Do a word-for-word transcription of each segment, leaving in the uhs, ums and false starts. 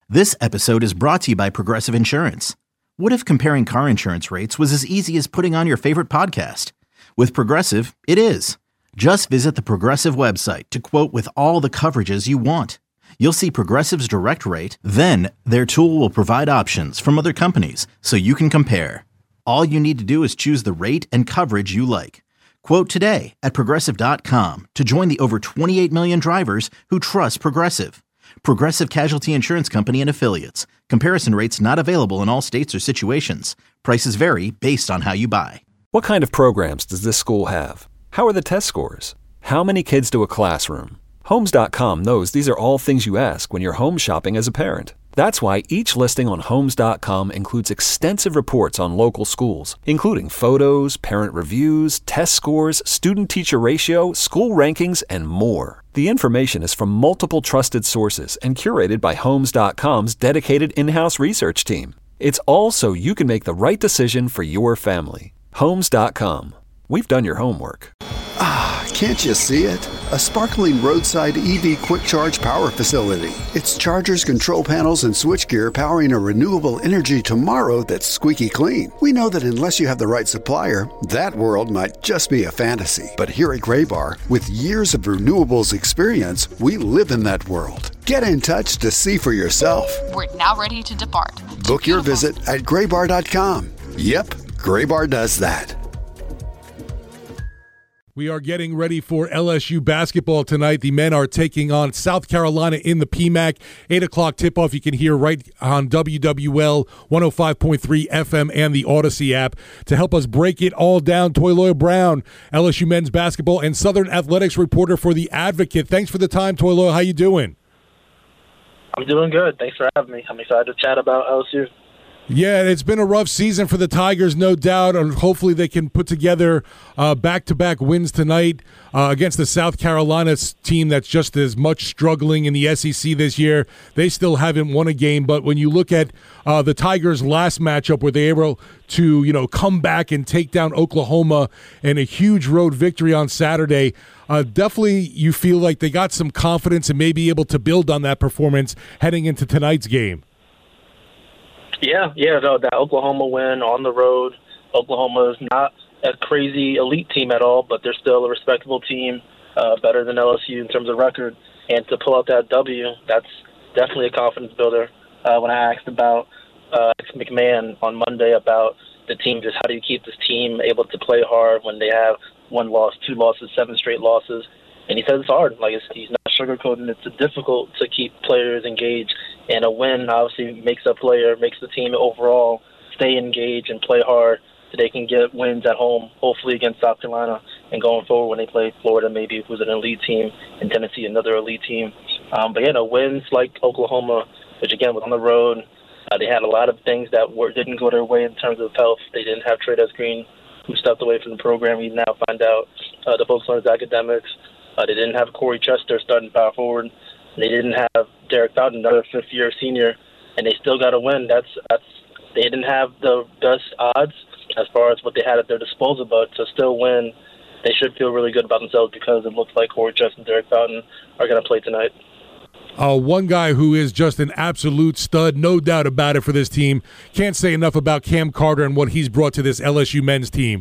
This episode is brought to you by Progressive Insurance. What if comparing car insurance rates was as easy as putting on your favorite podcast? With Progressive, it is. Just visit the Progressive website to quote with all the coverages you want. You'll see Progressive's direct rate, then their tool will provide options from other companies so you can compare. All you need to do is choose the rate and coverage you like. Quote today at progressive dot com to join the over twenty-eight million drivers who trust Progressive. Progressive Casualty Insurance Company and Affiliates. Comparison rates not available in all states or situations. Prices vary based on how you buy. What kind of programs does this school have? How are the test scores? How many kids do a classroom? Homes dot com knows these are all things you ask when you're home shopping as a parent. That's why each listing on Homes dot com includes extensive reports on local schools, including photos, parent reviews, test scores, student-teacher ratio, school rankings, and more. The information is from multiple trusted sources and curated by Homes dot com's dedicated in-house research team. It's all so you can make the right decision for your family. Homes dot com. We've done your homework. Ah, can't you see it? A sparkling roadside E V quick charge power facility. It's chargers, control panels, and switchgear powering a renewable energy tomorrow that's squeaky clean. We know that unless you have the right supplier, that world might just be a fantasy. But here at Graybar, with years of renewables experience, we live in that world. Get in touch to see for yourself. We're now ready to depart. Book your visit at graybar dot com. Yep, Graybar does that. We are getting ready for L S U basketball tonight. The men are taking on South Carolina in the P MAC. eight o'clock tip-off you can hear right on W W L one oh five point three F M and the Odyssey app. To help us break it all down, Toyloya Brown, L S U men's basketball and Southern Athletics reporter for The Advocate. Thanks for the time, Toyloya. How you doing? I'm doing good. Thanks for having me. I'm excited to chat about L S U. Yeah, it's been a rough season for the Tigers, no doubt, and hopefully they can put together uh, back-to-back wins tonight uh, against the South Carolina team that's just as much struggling in the S E C this year. They still haven't won a game, but when you look at uh, the Tigers' last matchup where they were able to, you know, come back and take down Oklahoma in a huge road victory on Saturday, uh, definitely you feel like they got some confidence and may be able to build on that performance heading into tonight's game. Yeah, yeah, no, that Oklahoma win on the road. Oklahoma is not a crazy elite team at all, but they're still a respectable team, uh, better than L S U in terms of record. And to pull out that W, that's definitely a confidence builder. Uh, when I asked about uh, McMahon on Monday about the team, just how do you keep this team able to play hard when they have one loss, two losses, seven straight losses, and he says it's hard. Like, it's, he's not sugarcoating. It's difficult to keep players engaged. And a win obviously makes a player, makes the team overall stay engaged and play hard so they can get wins at home, hopefully against South Carolina, and going forward when they play Florida, maybe who's an elite team, and Tennessee, another elite team. Um, but, yeah, no, wins like Oklahoma, which, again, was on the road. Uh, they had a lot of things that were, didn't go their way in terms of health. They didn't have Trey Green, who stepped away from the program. We now find out uh, the focus on his academics. Uh, they didn't have Corey Chester starting power forward. They didn't have Derek Fountain, another fifth-year senior, and they still got to win. That's that's they didn't have the best odds as far as what they had at their disposal, but to still win, they should feel really good about themselves because it looks like Corey Chester and Derek Fountain are going to play tonight. Uh, one guy who is just an absolute stud, no doubt about it for this team. Can't say enough about Cam Carter and what he's brought to this L S U men's team.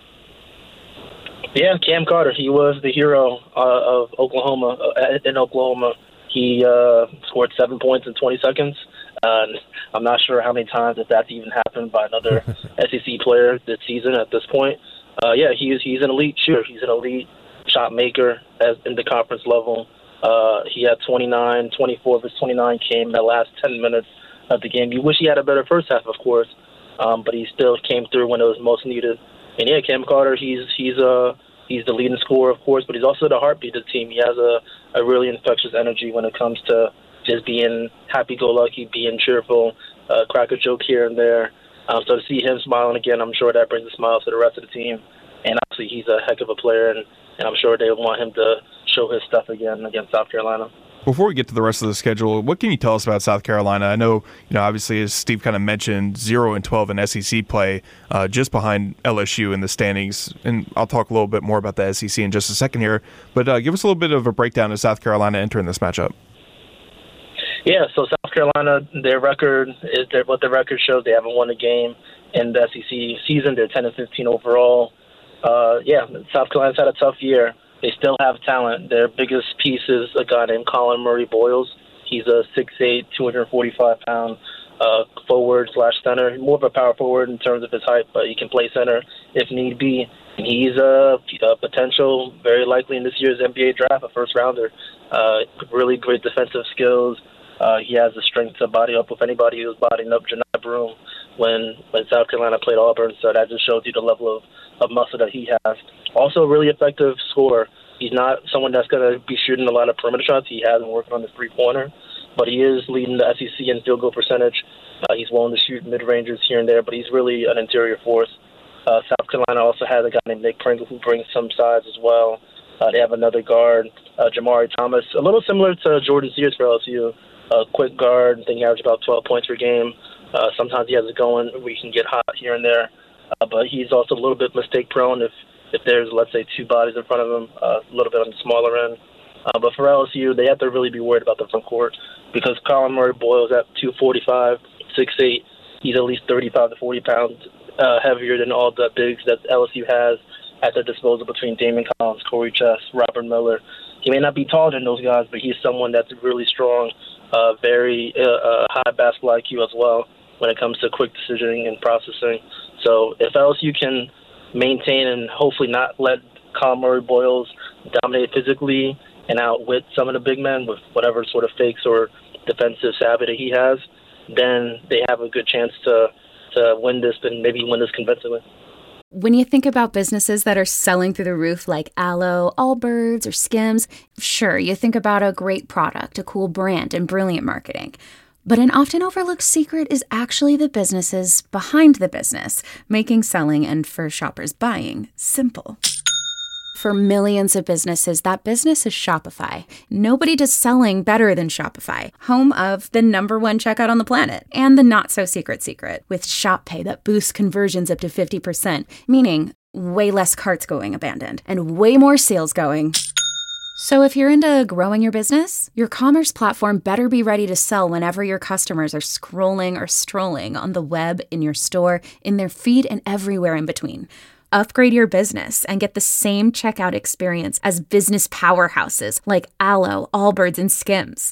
Yeah, Cam Carter, he was the hero uh, of Oklahoma, uh, in Oklahoma. He uh, scored seven points in twenty seconds. Uh, I'm not sure how many times that that's even happened by another S E C player this season at this point. Uh, yeah, he's he's an elite shooter. He's an elite shot maker as in the conference level. Uh, he had twenty-nine, twenty-four of his twenty-nine came in the last ten minutes of the game. You wish he had a better first half, of course, um, but he still came through when it was most needed. And yeah, Cam Carter, he's he's uh he's the leading scorer, of course, but he's also the heartbeat of the team. He has a, a really infectious energy when it comes to just being happy-go-lucky, being cheerful, uh, crack a joke here and there. Um, so to see him smiling again, I'm sure that brings a smile to the rest of the team. And obviously, he's a heck of a player, and, and I'm sure they want him to show his stuff again against South Carolina. Before we get to the rest of the schedule, what can you tell us about South Carolina? I know, you know, obviously, as Steve kind of mentioned, zero and twelve in S E C play, uh, just behind L S U in the standings. And I'll talk a little bit more about the S E C in just a second here. But uh, give us a little bit of a breakdown of South Carolina entering this matchup. Yeah, so South Carolina, their record is their, what their record shows. They haven't won a game in the S E C season. They're ten and fifteen overall. Uh, yeah, South Carolina's had a tough year. They still have talent. Their biggest piece is a guy named Colin Murray Boyles. He's a six eight, two hundred forty-five pound uh, forward slash center. More of a power forward in terms of his height, but he can play center if need be. And he's a, a potential, very likely in this year's N B A draft, a first rounder. Uh, really great defensive skills. Uh, he has the strength to body up with anybody who's bodying up Janai Broome when, when South Carolina played Auburn. So that just shows you the level of, of muscle that he has. Also a really effective scorer. He's not someone that's going to be shooting a lot of perimeter shots. He has been working on his three-pointer, but he is leading the S E C in field goal percentage. Uh, he's willing to shoot mid-rangers here and there, but he's really an interior force. Uh, South Carolina also has a guy named Nick Pringle who brings some size as well. Uh, they have another guard, uh, Jamari Thomas, a little similar to Jordan Sears for L S U. A uh, quick guard. I think he averages about twelve points per game. Uh, sometimes he has it going. We can get hot here and there. Uh, but he's also a little bit mistake-prone if, if there's, let's say, two bodies in front of him, uh, a little bit on the smaller end. Uh, but for L S U, they have to really be worried about the front court because Colin Murray Boyles at two forty-five, six eight. He's at least thirty-five to forty pounds uh, heavier than all the bigs that L S U has at their disposal between Damon Collins, Corey Chess, Robert Miller. He may not be taller than those guys, but he's someone that's really strong, uh, very uh, uh, high basketball I Q as well when it comes to quick decisioning and processing. So if L S U can maintain and hopefully not let Colin Murray Boyles dominate physically and outwit some of the big men with whatever sort of fakes or defensive savvy that he has, then they have a good chance to, to win this and maybe win this convincingly. When you think about businesses that are selling through the roof like Aloe, Allbirds, or Skims, sure, you think about a great product, a cool brand, and brilliant marketing. But an often overlooked secret is actually the businesses behind the business, making selling and for shoppers buying simple. For millions of businesses, that business is Shopify. Nobody does selling better than Shopify, home of the number one checkout on the planet and the not-so-secret secret with Shop Pay that boosts conversions up to fifty percent, meaning way less carts going abandoned and way more sales going. So if you're into growing your business, your commerce platform better be ready to sell whenever your customers are scrolling or strolling on the web, in your store, in their feed, and everywhere in between. Upgrade your business and get the same checkout experience as business powerhouses like Aloe, Allbirds, and Skims.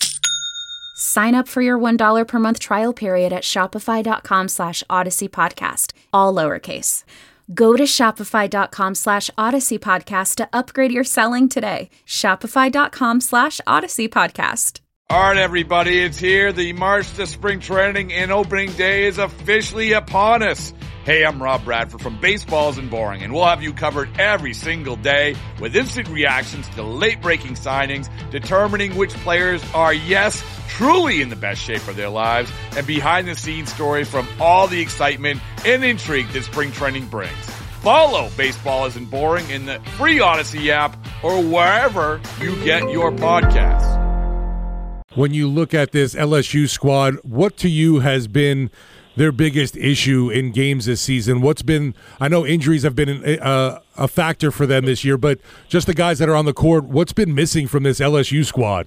Sign up for your one dollar per month trial period at shopify.com slash Odyssey Podcast, all lowercase. Go to shopify.com slash Odyssey Podcast to upgrade your selling today. Shopify.com slash Odyssey Podcast. All right, everybody, it's here. The March to Spring Training and Opening Day is officially upon us. Hey, I'm Rob Bradford from Baseball Isn't Boring, and we'll have you covered every single day with instant reactions to late-breaking signings, determining which players are, yes, truly in the best shape of their lives, and behind-the-scenes stories from all the excitement and intrigue that spring training brings. Follow Baseball Isn't Boring in the free Odyssey app or wherever you get your podcasts. When you look at this L S U squad, what to you has been their biggest issue in games this season? What's been, I know injuries have been a, a factor for them this year, but just the guys that are on the court, what's been missing from this L S U squad?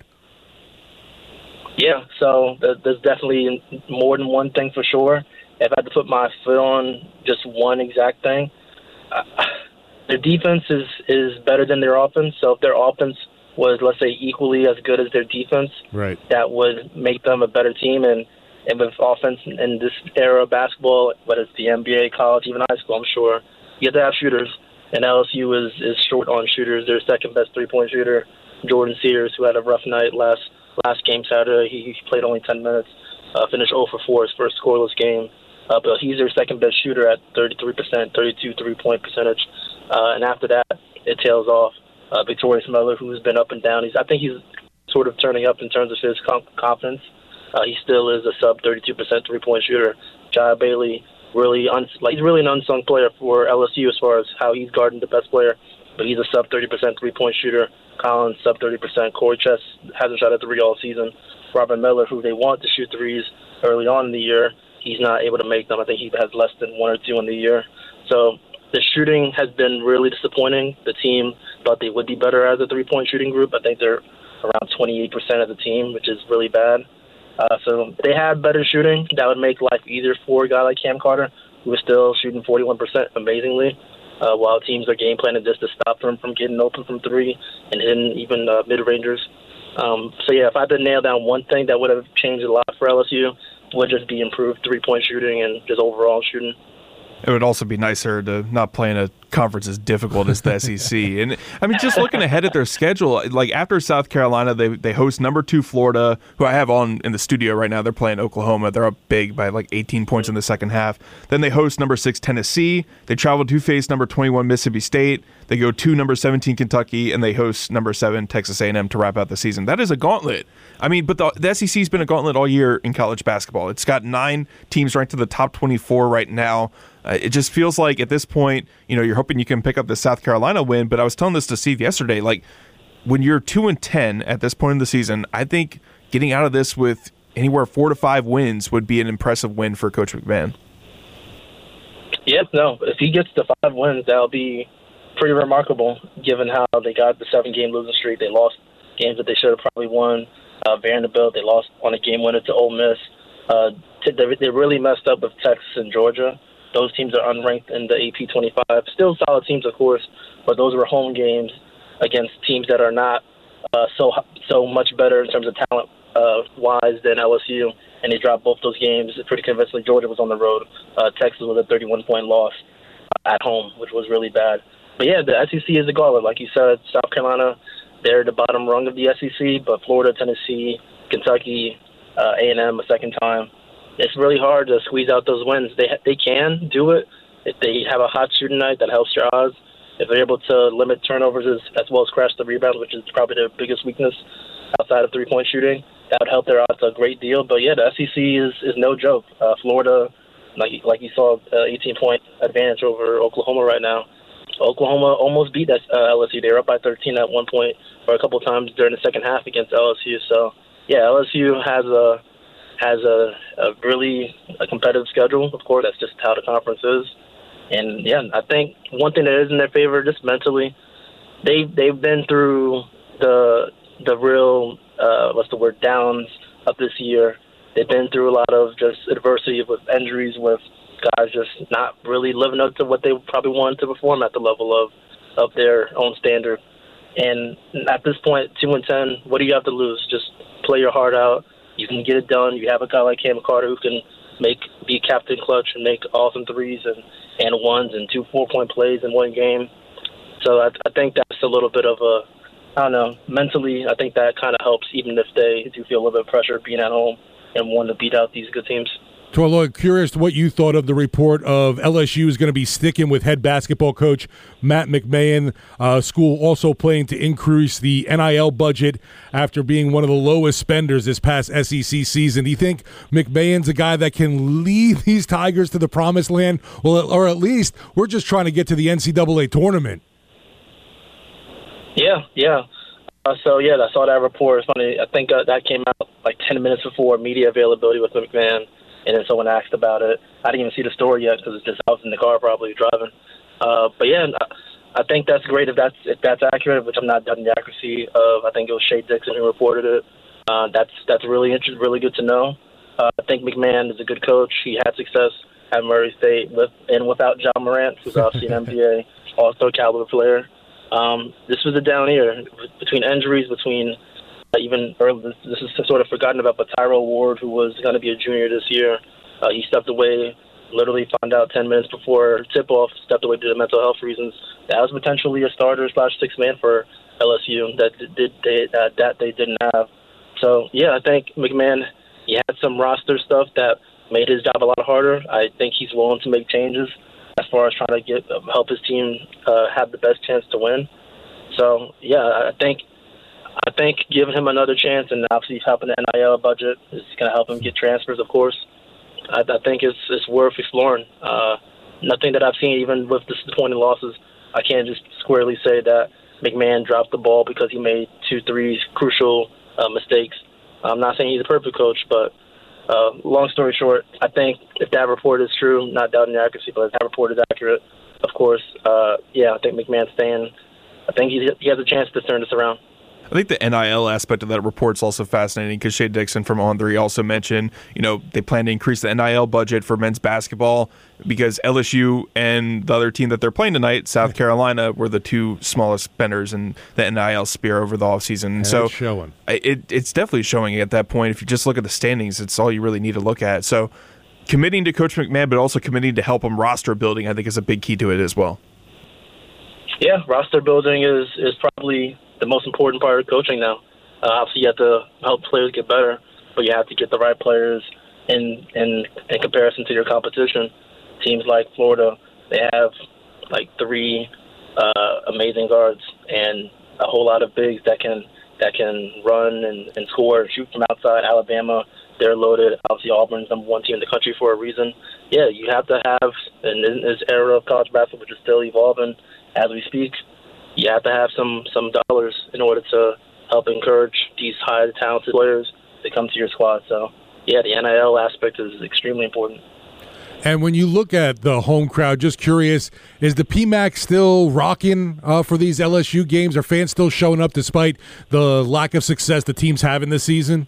Yeah, so there's definitely more than one thing for sure. If I had to put my foot on just one exact thing, uh, their defense is, is better than their offense. So if their offense was, let's say, equally as good as their defense, right, that would make them a better team. And And with offense in this era of basketball, whether it's the N B A, college, even high school, I'm sure, you have to have shooters. And L S U is, is short on shooters. Their second best three-point shooter, Jordan Sears, who had a rough night last last game Saturday. He, he played only ten minutes, uh, finished zero for four, his first scoreless game. Uh, but he's their second best shooter at thirty-three percent, thirty-two three-point percentage. Uh, and after that, it tails off. Uh, Victorious Miller, who's been up and down. He's I think he's sort of turning up in terms of his com- confidence. Uh, he still is a sub thirty-two percent three-point shooter. Jai Bailey, really un- like he's really an unsung player for L S U as far as how he's guarding the best player, but he's a sub thirty percent three-point shooter. Collins, sub thirty percent. Corey Chess hasn't shot a three all season. Robert Miller, who they want to shoot threes early on in the year, he's not able to make them. I think he has less than one or two in the year. So the shooting has been really disappointing. The team thought they would be better as a three-point shooting group. I think they're around twenty-eight percent of the team, which is really bad. Uh, so if they had better shooting, that would make life easier for a guy like Cam Carter, who is still shooting forty-one percent amazingly, uh, while teams are game planning just to stop them from getting open from three and hitting even uh, mid-rangers. Um, so, yeah, if I had to nail down one thing that would have changed a lot for L S U, would just be improved three-point shooting and just overall shooting. It would also be nicer to not play in a conference as difficult as the S E C. And, I mean, just looking ahead at their schedule, like after South Carolina, they they host number two Florida, who I have on in the studio right now. They're playing Oklahoma. They're up big by like eighteen points in the second half. Then they host number six Tennessee. They travel to face number twenty-one Mississippi State. They go to number seventeen Kentucky, and they host number seven Texas A and M to wrap out the season. That is a gauntlet. I mean, but the, the S E C's been a gauntlet all year in college basketball. It's got nine teams ranked to the top twenty-four right now. Uh, it just feels like at this point, you know, you're hoping you can pick up the South Carolina win. But I was telling this to Steve yesterday, like when you're two and ten at this point in the season, I think getting out of this with anywhere four to five wins would be an impressive win for Coach McMahon. Yep, no, if he gets to five wins, that'll be pretty remarkable, given how they got the seven-game losing streak. They lost games that they should have probably won. Uh, Vanderbilt, they lost on a game winner to Ole Miss. Uh, they, they really messed up with Texas and Georgia. Those teams are unranked in the A P twenty-five. Still solid teams, of course, but those were home games against teams that are not uh, so so much better in terms of talent-wise uh, than L S U, and they dropped both those games pretty convincingly. Georgia was on the road. Uh, Texas was a thirty-one point loss at home, which was really bad. But, yeah, the S E C is a gauntlet. Like you said, South Carolina, they're the bottom rung of the S E C, but Florida, Tennessee, Kentucky, uh, A and M a second time. It's really hard to squeeze out those wins. They they can do it if they have a hot shooting night that helps your odds. If they're able to limit turnovers as, as well as crash the rebounds, which is probably their biggest weakness outside of three-point shooting, that would help their odds a great deal. But, yeah, the S E C is, is no joke. Uh, Florida, like, like you saw, uh, eighteen-point advantage over Oklahoma right now. Oklahoma almost beat that, uh, L S U. They were up by thirteen at one point or a couple times during the second half against L S U. So, yeah, L S U has a has a, a really a competitive schedule. Of course, that's just how the conference is. And, yeah, I think one thing that is in their favor, just mentally, they, they've been through the the real, uh, what's the word, downs of this year. They've been through a lot of just adversity with injuries, with guys just not really living up to what they probably wanted to perform at the level of, of their own standard. And at this point, two and ten, what do you have to lose? Just play your heart out. You can get it done. You have a guy like Cam Carter who can make be captain clutch and make awesome threes and, and ones and two four-point plays in one game. So I, I think that's a little bit of a, I don't know, mentally I think that kind of helps even if they do feel a little bit of pressure being at home and wanting to beat out these good teams. Torloy, curious what you thought of the report of L S U is going to be sticking with head basketball coach Matt McMahon. Uh, school also planning to increase the N I L budget after being one of the lowest spenders this past S E C season. Do you think McMahon's a guy that can lead these Tigers to the promised land? Well, or at least we're just trying to get to the N C double A tournament. Yeah, yeah. Uh, so, yeah, I saw that report. It's funny. I think uh, that came out like ten minutes before media availability with McMahon. And then someone asked about it. I didn't even see the story yet because it's just I was in the car probably driving. Uh, but yeah, I think that's great if that's if that's accurate, which I'm not done the accuracy of. I think it was Shea Dixon who reported it. Uh, that's that's really interesting, really good to know. Uh, I think McMahon is a good coach. He had success at Murray State with and without John Morant, who's obviously an N B A All-Star caliber player. Um, this was a down year between injuries, between. Even early, this is sort of forgotten about, but Tyrell Ward, who was going to be a junior this year, uh, he stepped away, literally found out ten minutes before tip-off, stepped away due to mental health reasons. That was potentially a starter slash six man for L S U that did they, uh, that they didn't have. So, yeah, I think McMahon, he had some roster stuff that made his job a lot harder. I think he's willing to make changes as far as trying to get help his team uh, have the best chance to win. So, yeah, I think – I think giving him another chance and obviously helping the N I L budget is going to help him get transfers, of course. I, I think it's, it's worth exploring. Uh, nothing that I've seen, even with disappointing losses, I can't just squarely say that McMahon dropped the ball because he made two, three crucial uh, mistakes. I'm not saying he's a perfect coach, but uh, long story short, I think if that report is true, not doubting the accuracy, but if that report is accurate, of course, uh, yeah, I think McMahon's staying. I think he, he has a chance to turn this around. I think the N I L aspect of that report is also fascinating because Shea Dixon from On three also mentioned, you know, they plan to increase the N I L budget for men's basketball because L S U and the other team that they're playing tonight, South Carolina, were the two smallest spenders in the N I L sphere over the offseason. Yeah, so it's showing. It, it's definitely showing at that point. If you just look at the standings, it's all you really need to look at. So committing to Coach McMahon, but also committing to help him roster building, I think is a big key to it as well. Yeah, roster building is, is probably the most important part of coaching now. Uh, obviously, you have to help players get better, but you have to get the right players in in, in comparison to your competition. Teams like Florida, they have like three uh, amazing guards and a whole lot of bigs that can that can run and, and score and shoot from outside. Alabama, they're loaded. Obviously, Auburn's number one team in the country for a reason. Yeah, you have to have, in this era of college basketball, which is still evolving as we speak, you have to have some, some dollars in order to help encourage these high talented players to come to your squad. So, yeah, the N I L aspect is extremely important. And when you look at the home crowd, just curious, is the P M A C still rocking uh, for these L S U games? Are fans still showing up despite the lack of success the team's having this season?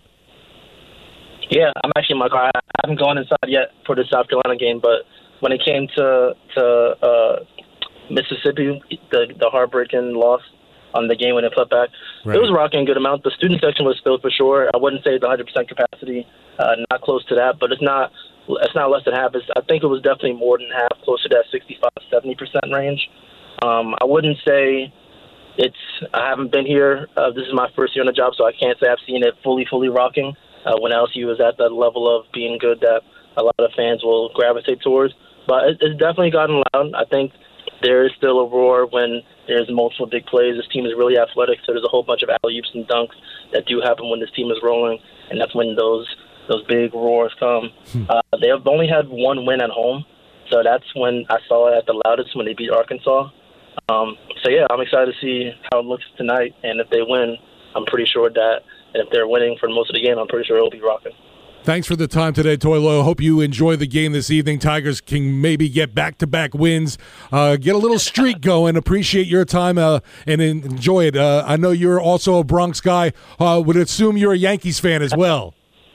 Yeah, I'm actually in my car. I haven't gone inside yet for the South Carolina game, but when it came to to uh, Mississippi, the the heartbreaking loss on the game when it flipped back, right, it was rocking a good amount. The student section was filled for sure. I wouldn't say it's one hundred percent capacity, uh, not close to that, but it's not it's not less than half. It's, I think it was definitely more than half, closer to that sixty-five, seventy percent range. Um, I wouldn't say it's – I haven't been here. Uh, this is my first year on the job, so I can't say I've seen it fully, fully rocking. Uh, when L S U is at that level of being good that a lot of fans will gravitate towards. But it, it's definitely gotten loud. I think there is still a roar when there's multiple big plays. This team is really athletic, so there's a whole bunch of alley-oops and dunks that do happen when this team is rolling, and that's when those those big roars come. Uh, they have only had one win at home, so that's when I saw it at the loudest, when they beat Arkansas. Um, so, yeah, I'm excited to see how it looks tonight, and if they win, I'm pretty sure that And if they're winning for most of the game, I'm pretty sure it'll be rocking. Thanks for the time today, Toy Loyal. Hope you enjoy the game this evening. Tigers can maybe get back-to-back wins, uh, get a little streak going. Appreciate your time uh, and enjoy it. Uh, I know you're also a Bronx guy. Uh, would assume you're a Yankees fan as well.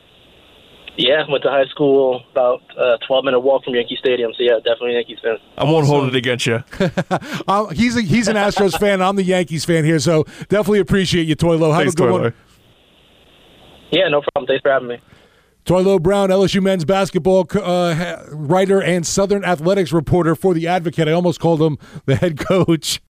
Yeah, went to high school, about a twelve-minute walk from Yankee Stadium. So, yeah, definitely a Yankees fan. I won't hold it against you. uh, he's, a, he's an Astros fan. I'm the Yankees fan here, so definitely appreciate you, Toy Loyal. Have Thanks, a good Toy one. Loyal. Yeah, no problem. Thanks for having me. Toy Loyal Brown, L S U men's basketball uh, writer and Southern athletics reporter for The Advocate. I almost called him the head coach.